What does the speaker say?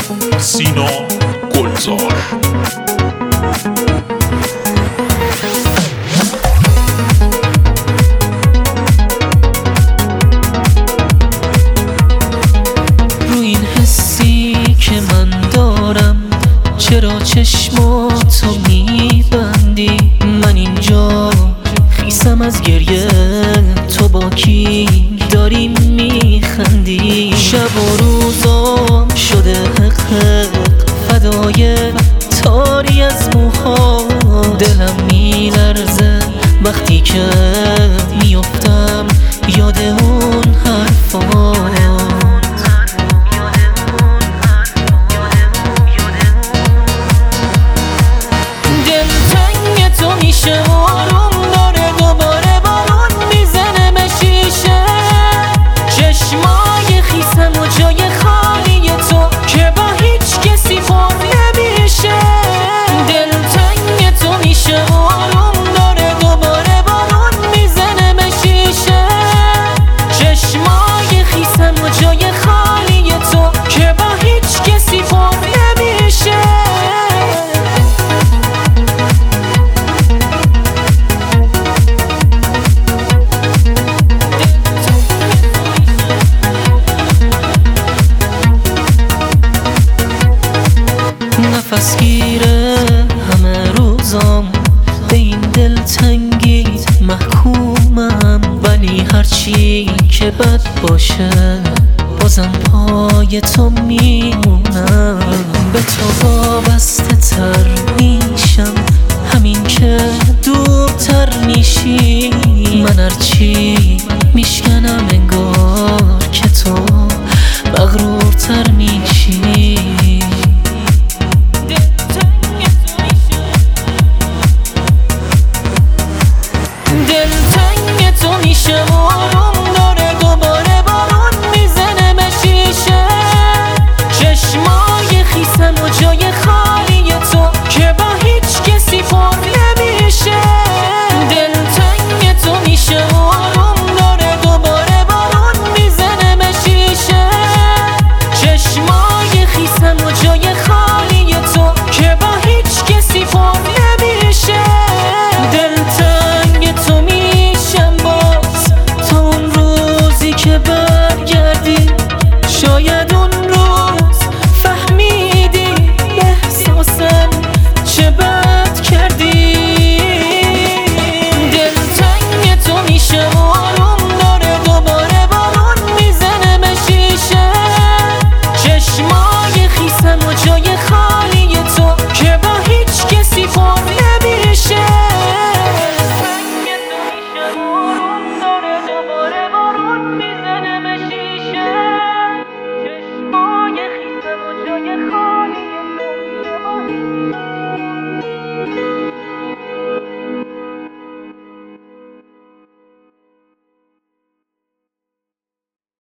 سینا گلزار. رو این حسی که من دارم چرا چشماتو میبندی؟ من اینجا خیسم از گریه، تو با کی داری میخندی؟ شب و روزام شده حق فدای تاری از موها، دلم میلرزه وقتی که میفتم یاد اون حرفات. دلتنگ تو میشه آروم داره، دوباره بارون میزنه به شیشه، چشمای خیسم و جای خالی تو که با هیچ کسی پر نمیشه. دلتنگ تو میشه آروم داره، دوباره بارون میزنه به شیشه، چشمای خیسم و جای خالی تو که با هیچ کسی پر نمیشه. نفس گیره همه روزام، به این دلتنگیت محکومم، ولی هرچی که بد باشه بازم پای تو میمونم. به تو وابسته تر میشم همین که دورتر میشی، من هرچی میشکنم انگار که تو مغرورتر میشی. دلتنگ تو میشه آروم داره، دوباره بارون میزنه به شیشه، چشمای خیسم و جای خالی تو که با هیچ کسی پر نمیشه. دلتنگ تو میشه آروم داره، دوباره بارون میزنه به شیشه، چشمای خیسم و جای خالی تو که با هیچ کسی پر نمیشه. دلتنگ تو میشم باز تا اون روزی که برگردی، شاید اون